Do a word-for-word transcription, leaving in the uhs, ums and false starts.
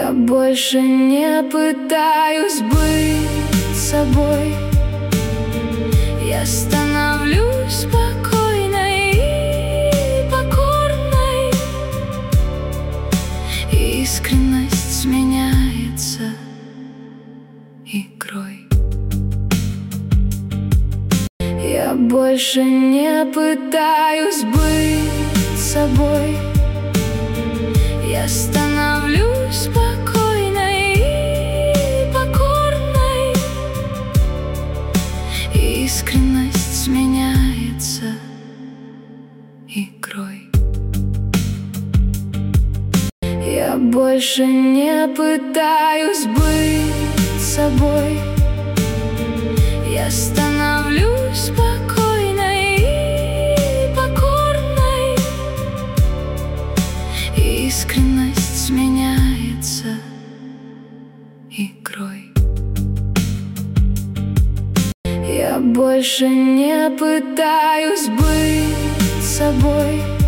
Я больше не пытаюсь быть собой. Я становлюсь спокойной и покорной. Искренность сменяется игрой. Я больше не пытаюсь быть собой. Я становлюсь спокойной и покорной. Искренность сменяется игрой. Я больше не пытаюсь быть собой. Я становлюсь спокойной и покорной. Искренность сменяется игрой. Я больше не пытаюсь быть собой.